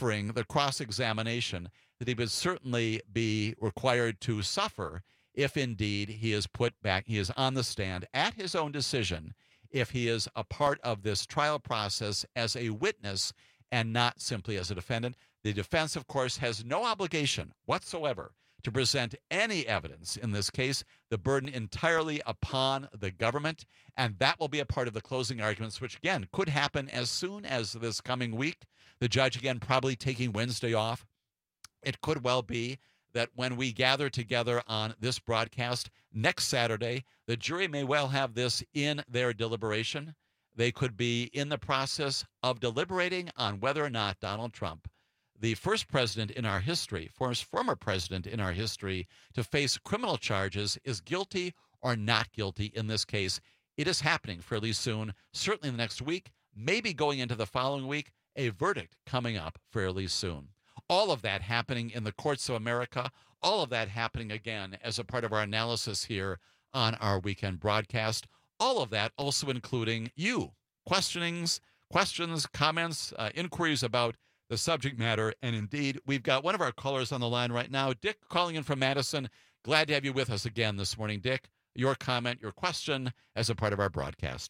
cross-examination that he would certainly be required to suffer if indeed he is on the stand at his own decision, if he is a part of this trial process as a witness and not simply as a defendant. The defense, of course, has no obligation whatsoever to present any evidence in this case, the burden entirely upon the government, and that will be a part of the closing arguments, which again could happen as soon as this coming week. The judge, again, probably taking Wednesday off. It could well be that when we gather together on this broadcast next Saturday, the jury may well have this in their deliberation. They could be in the process of deliberating on whether or not Donald Trump, the first president in our history, former president in our history, to face criminal charges, is guilty or not guilty in this case. It is happening fairly soon, certainly in the next week, maybe going into the following week, a verdict coming up fairly soon. All of that happening in the courts of America, all of that happening again as a part of our analysis here on our weekend broadcast. All of that also including you, questions, comments, inquiries about the subject matter. And indeed, we've got one of our callers on the line right now, Dick, calling in from Madison. Glad to have you with us again this morning, Dick. Your comment, your question as a part of our broadcast.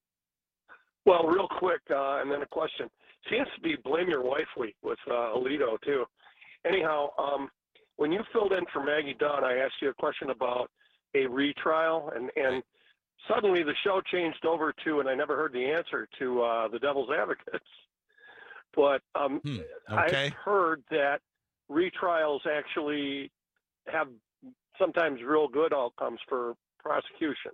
Well, real quick, and then a question. Seems to be Blame Your Wife week with Alito, too. Anyhow, when you filled in for Maggie Dunn, I asked you a question about a retrial, and suddenly the show changed over to, and I never heard the answer, to the Devil's Advocates. But Okay. I've heard that retrials actually have sometimes real good outcomes for prosecution.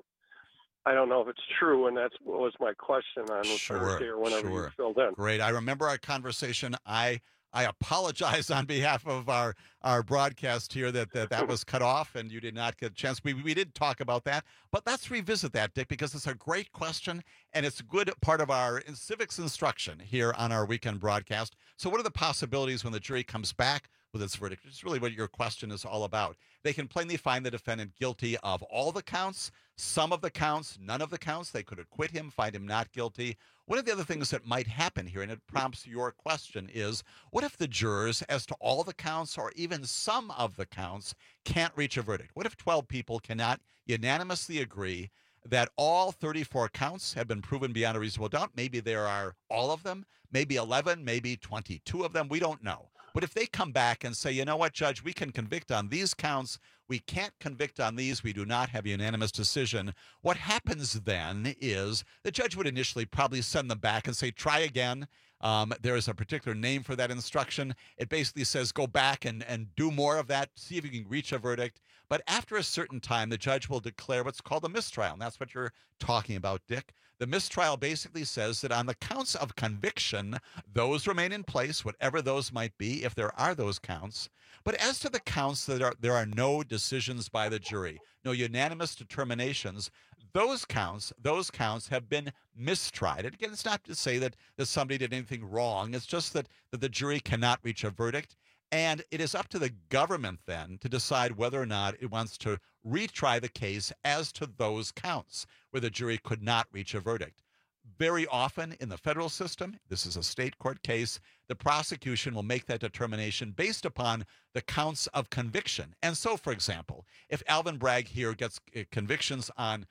I don't know if it's true, and that's what was my question on Thursday or whenever you filled in. Great. I remember our conversation. I apologize on behalf of our broadcast here that was cut off and you did not get a chance. We did talk about that, but let's revisit that, Dick, because it's a great question and it's a good part of our civics instruction here on our weekend broadcast. So what are the possibilities when the jury comes back with its verdict? It's really what your question is all about. They can plainly find the defendant guilty of all the counts, some of the counts, none of the counts. They could acquit him, find him not guilty. One of the other things that might happen here, and it prompts your question, is what if the jurors, as to all the counts or even some of the counts, can't reach a verdict? What if 12 people cannot unanimously agree that all 34 counts have been proven beyond a reasonable doubt? Maybe there are all of them, maybe 11, maybe 22 of them. We don't know. But if they come back and say, you know what, Judge, we can convict on these counts, we can't convict on these, we do not have a unanimous decision, what happens then is the judge would initially probably send them back and say, try again. There is a particular name for that instruction. It basically says go back and do more of that, see if you can reach a verdict. But after a certain time, the judge will declare what's called a mistrial, and that's what you're talking about, Dick. The mistrial basically says that on the counts of conviction, those remain in place, whatever those might be, if there are those counts. But as to the counts that there are no decisions by the jury, no unanimous determinations, those counts have been mistried. And again, it's not to say that somebody did anything wrong. It's just that the jury cannot reach a verdict. And it is up to the government then to decide whether or not it wants to retry the case as to those counts where the jury could not reach a verdict. Very often in the federal system, this is a state court case, the prosecution will make that determination based upon the counts of conviction. And so, for example, if Alvin Bragg here gets convictions on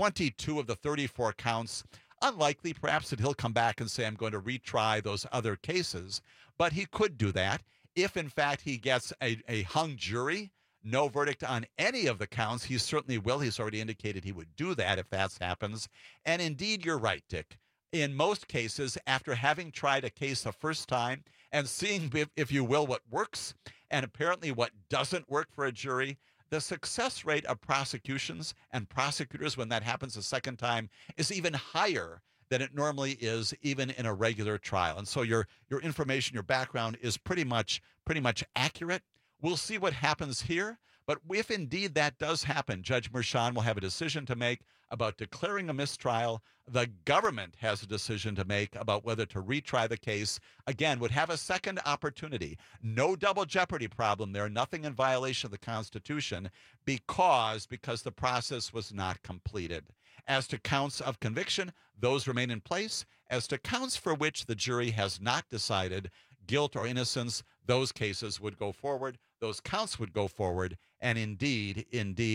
22 of the 34 counts, unlikely perhaps that he'll come back and say, I'm going to retry those other cases, but he could do that. If, in fact, he gets a hung jury, no verdict on any of the counts, he certainly will. He's already indicated he would do that if that happens. And indeed, you're right, Dick. In most cases, after having tried a case the first time and seeing, if you will, what works and apparently what doesn't work for a jury, the success rate of prosecutions and prosecutors when that happens a second time is even higher than it normally is even in a regular trial. And so your information, your background is pretty much accurate. We'll see what happens here. But if indeed that does happen, Judge Merchan will have a decision to make about declaring a mistrial. The government has a decision to make about whether to retry the case. Again, would have a second opportunity. No double jeopardy problem there, nothing in violation of the Constitution because the process was not completed. As to counts of conviction, those remain in place. As to counts for which the jury has not decided guilt or innocence, those cases would go forward. Those counts would go forward. And indeed,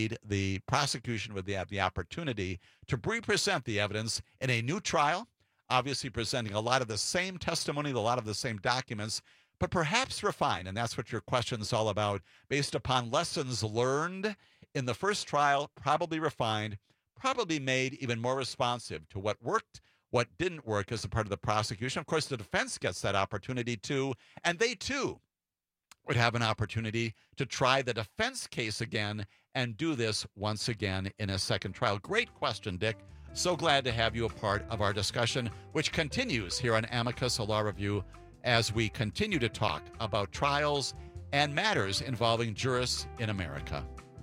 the prosecution would have the opportunity to represent the evidence in a new trial, obviously presenting a lot of the same testimony, a lot of the same documents, but perhaps refined. And that's what your question is all about, based upon lessons learned in the first trial, probably refined, probably made even more responsive to what worked, what didn't work as a part of the prosecution. Of course, the defense gets that opportunity too, and they too would have an opportunity to try the defense case again and do this once again in a second trial. Great question, Dick. So glad to have you a part of our discussion, which continues here on Amicus, a law review, as we continue to talk about trials and matters involving jurists in America.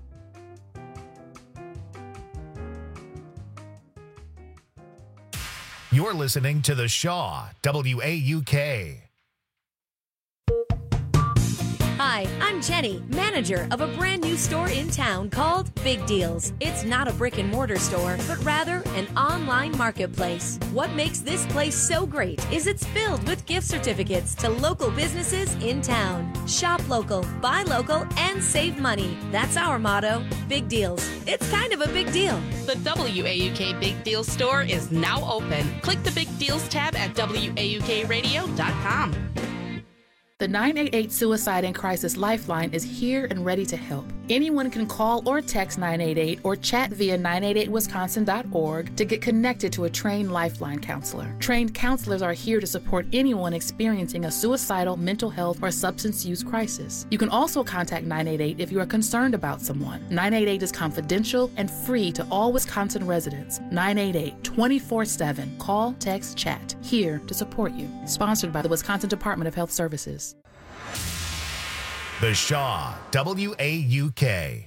You're listening to The Shaw, WAUK. Hi, I'm Jenny, manager of a brand new store in town called Big Deals. It's not a brick and mortar store, but rather an online marketplace. What makes this place so great is it's filled with gift certificates to local businesses in town. Shop local, buy local, and save money. That's our motto. Big Deals. It's kind of a big deal. The WAUK Big Deals store is now open. Click the Big Deals tab at WAUKradio.com. The 988 Suicide and Crisis Lifeline is here and ready to help. Anyone can call or text 988 or chat via 988wisconsin.org to get connected to a trained Lifeline counselor. Trained counselors are here to support anyone experiencing a suicidal, mental health, or substance use crisis. You can also contact 988 if you are concerned about someone. 988 is confidential and free to all Wisconsin residents. 988 24/7. Call, text, chat. Here to support you. Sponsored by the Wisconsin Department of Health Services. The Shaw, WAUK.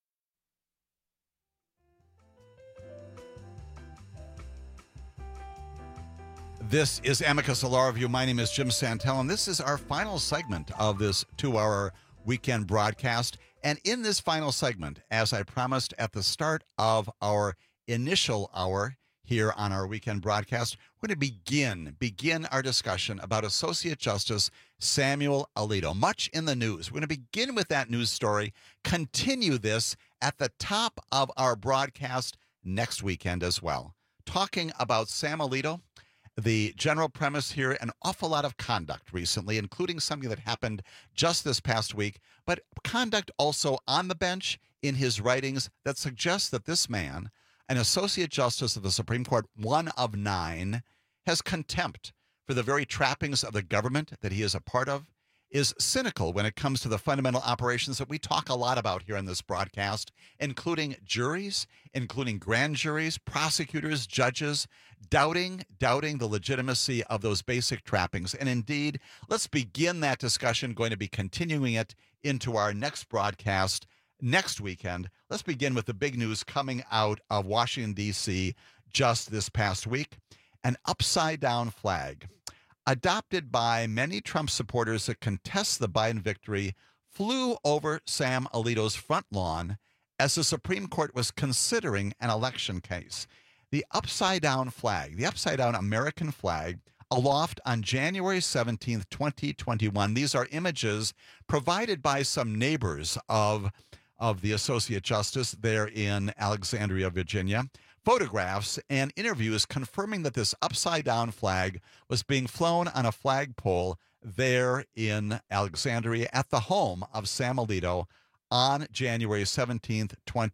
This is Amicus, a law review. My name is Jim Santel, and this is our final segment of this 2-hour weekend broadcast. And in this final segment, as I promised at the start of our initial hour here on our weekend broadcast, we're going to begin our discussion about Associate Justice Samuel Alito. Much in the news. We're going to begin with that news story, continue this at the top of our broadcast next weekend as well. Talking about Sam Alito, the general premise here, an awful lot of conduct recently, including something that happened just this past week, but conduct also on the bench in his writings that suggests that this man, an Associate Justice of the Supreme Court, one of 9, has contempt for the very trappings of the government that he is a part of, is cynical when it comes to the fundamental operations that we talk a lot about here on this broadcast, including juries, including grand juries, prosecutors, judges, doubting the legitimacy of those basic trappings. And indeed, let's begin that discussion, going to be continuing it into our next broadcast next weekend. Let's begin with the big news coming out of Washington, D.C. just this past week. An upside-down flag adopted by many Trump supporters that contest the Biden victory flew over Sam Alito's front lawn as the Supreme Court was considering an election case. The upside-down flag, the upside-down American flag, aloft on January 17th, 2021. These are images provided by some neighbors of the Associate Justice there in Alexandria, Virginia. Photographs and interviews confirming that this upside-down flag was being flown on a flagpole there in Alexandria at the home of Sam Alito on January 17th,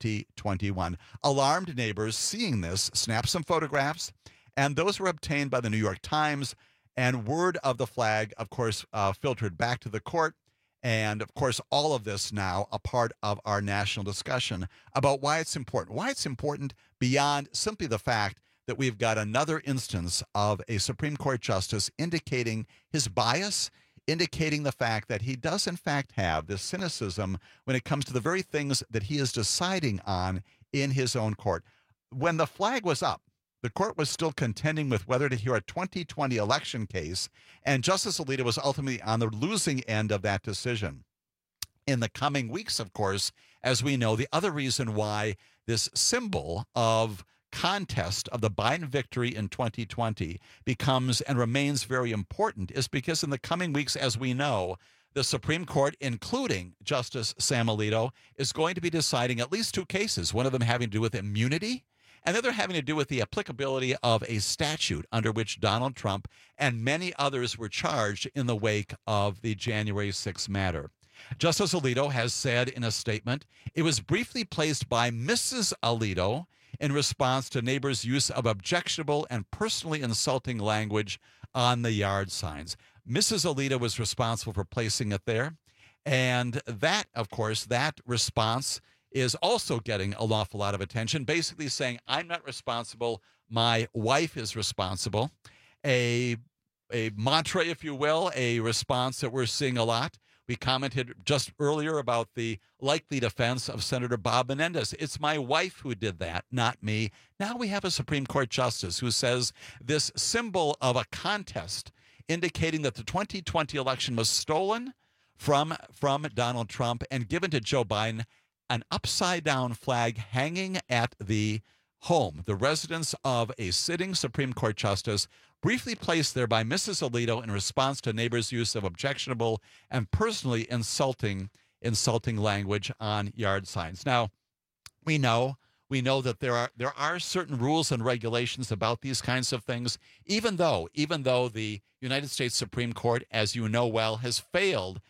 2021. Alarmed neighbors seeing this snapped some photographs, and those were obtained by the New York Times, and word of the flag, of course, filtered back to the court. And, of course, all of this now a part of our national discussion about why it's important. Why it's important beyond simply the fact that we've got another instance of a Supreme Court justice indicating his bias, indicating the fact that he does, in fact, have this cynicism when it comes to the very things that he is deciding on in his own court. When the flag was up, the court was still contending with whether to hear a 2020 election case, and Justice Alito was ultimately on the losing end of that decision. In the coming weeks, of course, as we know, the other reason why this symbol of contest of the Biden victory in 2020 becomes and remains very important is because in the coming weeks, as we know, the Supreme Court, including Justice Sam Alito, is going to be deciding at least 2 cases, one of them having to do with immunity, and the other having to do with the applicability of a statute under which Donald Trump and many others were charged in the wake of the January 6th matter. Justice Alito has said in a statement, it was briefly placed by Mrs. Alito in response to neighbors' use of objectionable and personally insulting language on the yard signs. Mrs. Alito was responsible for placing it there. And that, of course, that response is also getting an awful lot of attention, basically saying, I'm not responsible, my wife is responsible. A mantra, if you will, a response that we're seeing a lot. We commented just earlier about the likely defense of Senator Bob Menendez. It's my wife who did that, not me. Now we have a Supreme Court justice who says this symbol of a contest indicating that the 2020 election was stolen from Donald Trump and given to Joe Biden, an upside-down flag hanging at the home, the residence of a sitting Supreme Court justice, briefly placed there by Mrs. Alito in response to neighbors' use of objectionable and personally insulting language on yard signs. Now, we know that there are certain rules and regulations about these kinds of things, even though the United States Supreme Court, as you know well, has failed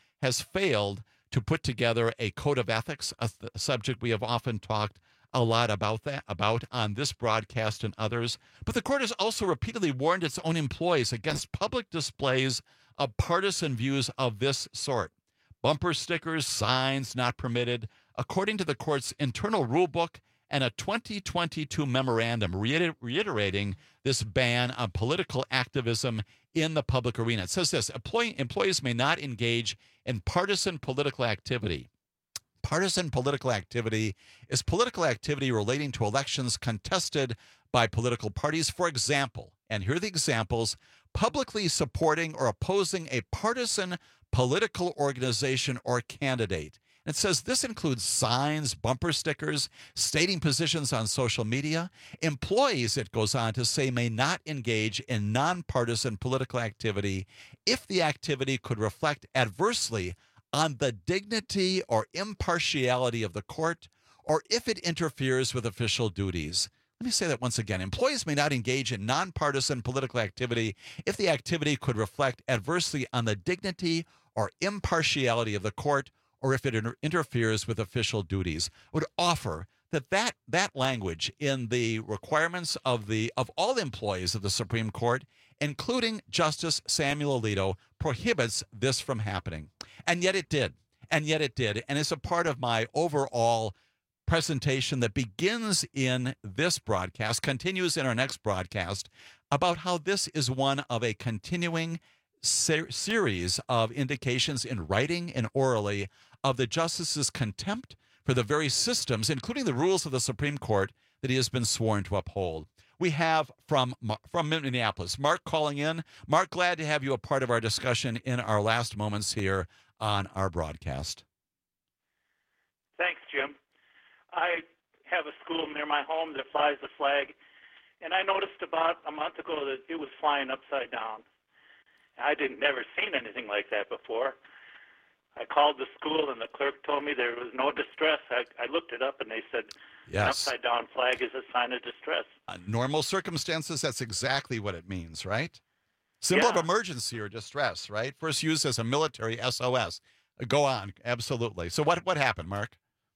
to put together a code of ethics, a subject we have often talked a lot about on this broadcast and others. But the court has also repeatedly warned its own employees against public displays of partisan views of this sort. Bumper stickers, signs not permitted, according to the court's internal rule book and a 2022 memorandum reiterating this ban on political activism in the public arena. It says this: employees may not engage in partisan political activity. Partisan political activity is political activity relating to elections contested by political parties. For example, and here are the examples: publicly supporting or opposing a partisan political organization or candidate. It says this includes signs, bumper stickers, stating positions on social media. Employees, it goes on to say, may not engage in nonpartisan political activity if the activity could reflect adversely on the dignity or impartiality of the court, or if it interferes with official duties. Let me say that once again. Employees may not engage in nonpartisan political activity if the activity could reflect adversely on the dignity or impartiality of the court, or if it interferes with official duties. I would offer that language in the requirements of all employees of the Supreme Court, including Justice Samuel Alito, prohibits this from happening. And yet it did. And it's a part of my overall presentation that begins in this broadcast, continues in our next broadcast, about how this is one of a continuing series of indications in writing and orally of the justice's contempt for the very systems, including the rules of the Supreme Court, that he has been sworn to uphold. We have from Minneapolis, Mark calling in. Mark, glad to have you a part of our discussion in our last moments here on our broadcast. Thanks, Jim. I have a school near my home that flies the flag, and I noticed about a month ago that it was flying upside down. I never seen anything like that before. I called the school, and the clerk told me there was no distress. I looked it up, and they said an upside-down flag is a sign of distress. Normal circumstances, that's exactly what it means, right? Symbol of emergency or distress, right? First used as a military SOS. Go on, absolutely. So what happened, Mark?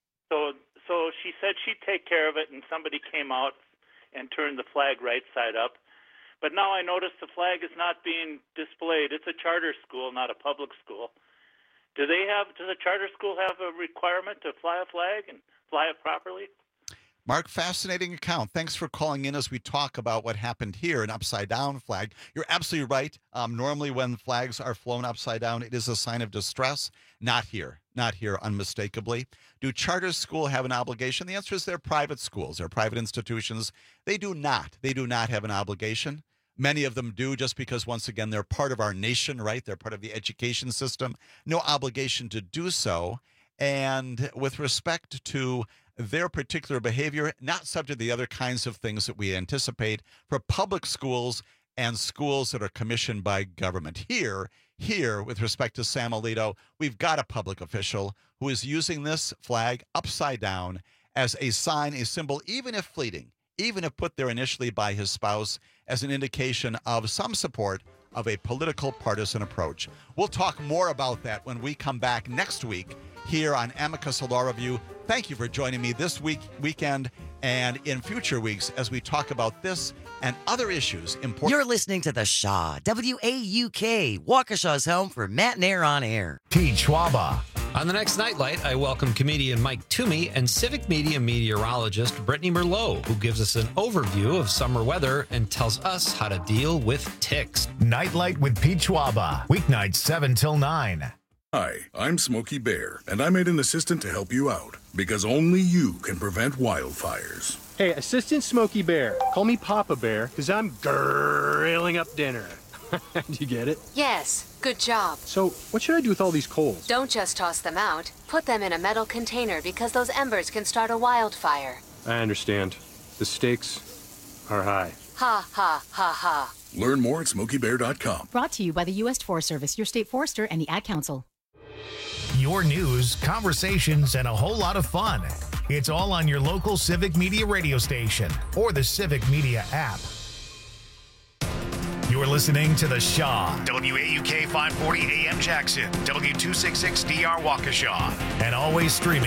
So she said she'd take care of it, and somebody came out and turned the flag right side up. But now I notice the flag is not being displayed. It's a charter school, not a public school. Does the charter school have a requirement to fly a flag and fly it properly? Mark, fascinating account. Thanks for calling in as we talk about what happened here, an upside-down flag. You're absolutely right. Normally when flags are flown upside down, it is a sign of distress. Not here, unmistakably. Do charter schools have an obligation? The answer is they're private schools. They're private institutions. They do not have an obligation. Many of them do, just because, once again, they're part of our nation, right? They're part of the education system. No obligation to do so. And with respect to their particular behavior, not subject to the other kinds of things that we anticipate for public schools and schools that are commissioned by government. Here, with respect to Sam Alito, we've got a public official who is using this flag upside down as a sign, a symbol, even if fleeting, even if put there initially by his spouse, as an indication of some support of a political partisan approach. We'll talk more about that when we come back next week here on Amicus Law Review. Thank you for joining me this weekend and in future weeks as we talk about this and other issues important. You're listening to The Shaw, WAUK, Waukesha's home for Matt and Air on Air. Pete Schwaba. On the next Nightlight, I welcome comedian Mike Toomey and civic media meteorologist Brittany Merlot, who gives us an overview of summer weather and tells us how to deal with ticks. Nightlight with Pete Schwaba, weeknights 7 till 9. Hi, I'm Smokey Bear, and I made an assistant to help you out, because only you can prevent wildfires. Hey, Assistant Smokey Bear, call me Papa Bear, because I'm grilling up dinner. Did you get it? Yes, good job. So, what should I do with all these coals? Don't just toss them out. Put them in a metal container because those embers can start a wildfire. I understand. The stakes are high. Ha, ha, ha, ha. Learn more at SmokeyBear.com. Brought to you by the U.S. Forest Service, your state forester, and the Ad Council. Your news, conversations, and a whole lot of fun. It's all on your local Civic Media radio station or the Civic Media app. You're listening to The Shaw, WAUK 540 AM Jackson, W266DR Waukesha, and always streaming